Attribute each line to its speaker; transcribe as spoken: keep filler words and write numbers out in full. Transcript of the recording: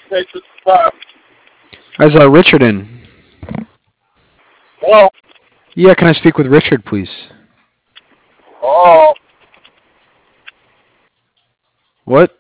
Speaker 1: Hey, this is Bob.
Speaker 2: Is uh, Richard in?
Speaker 1: Hello?
Speaker 2: Yeah, can I speak with Richard, please?
Speaker 1: Oh,
Speaker 2: What?